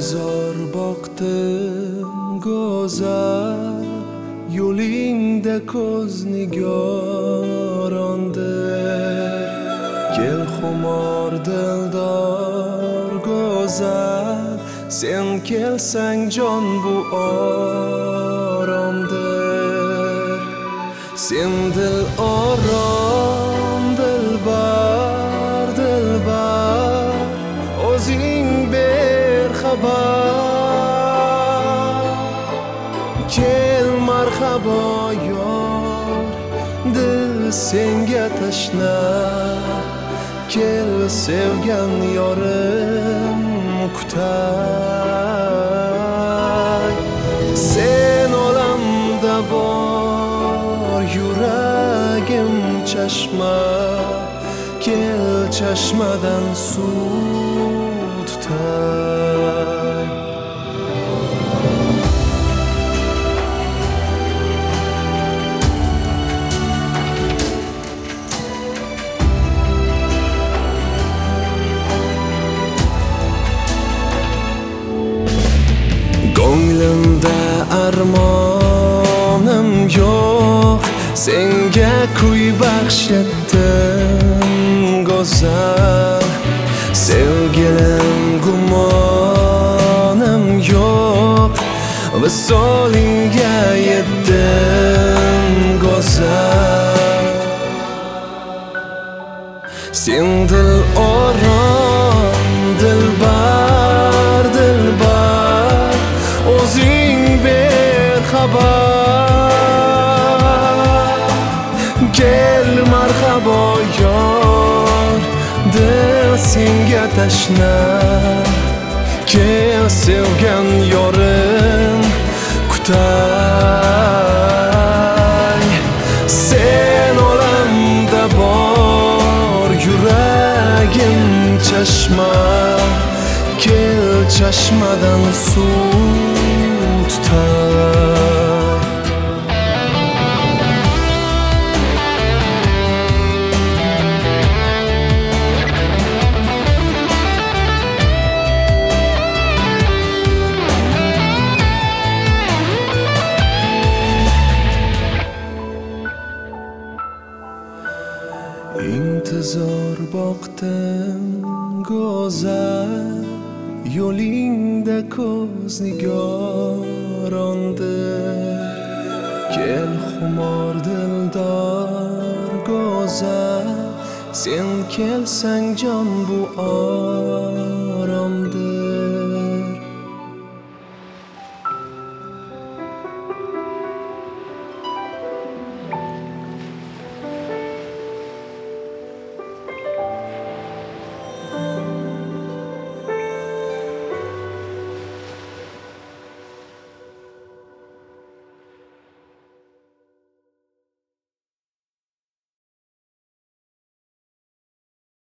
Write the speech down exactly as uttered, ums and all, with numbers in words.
intizor boqdim go'zal yo'lingda ko'z nigorondir. Kel xumor dildor go'zal, sen kelsang jon bu oromdir. Sen dil orom dilbar dilbar, o'zing ber xabar. Kel marhabo yor, dil senga tashna. Kel sevgan yorim kutay. Sen olamda bor yuragim chashma. Kel chashmadan suv tutay. Ko'nglimda armonim yo'q, senga kuy baxsh etdim go'zal. Sevgilim gumonim yo'q, visolingga yetdim go'zal. Sen dil orom dilbar dilbar, o'zing ber xabar. Kel marhabo yor, dil senga tashna. Kel sevgan yorim kutay. Sen olamda bor yuragim chashma. Kel chashmadan suv tutay. Intizor boqdim go'zal, yo'lingda ko'z nigorondir. Kel xumor dildor go'zal, sen kelsang jon bu oromdir.